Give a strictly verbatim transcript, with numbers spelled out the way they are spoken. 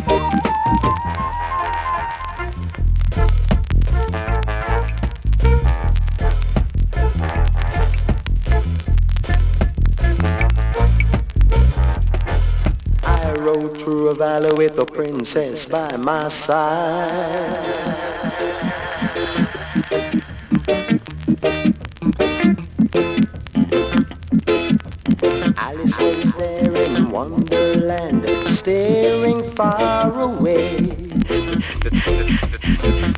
I rode through a valley with a princess by my side. Alice was there in Wonderland, staring far away.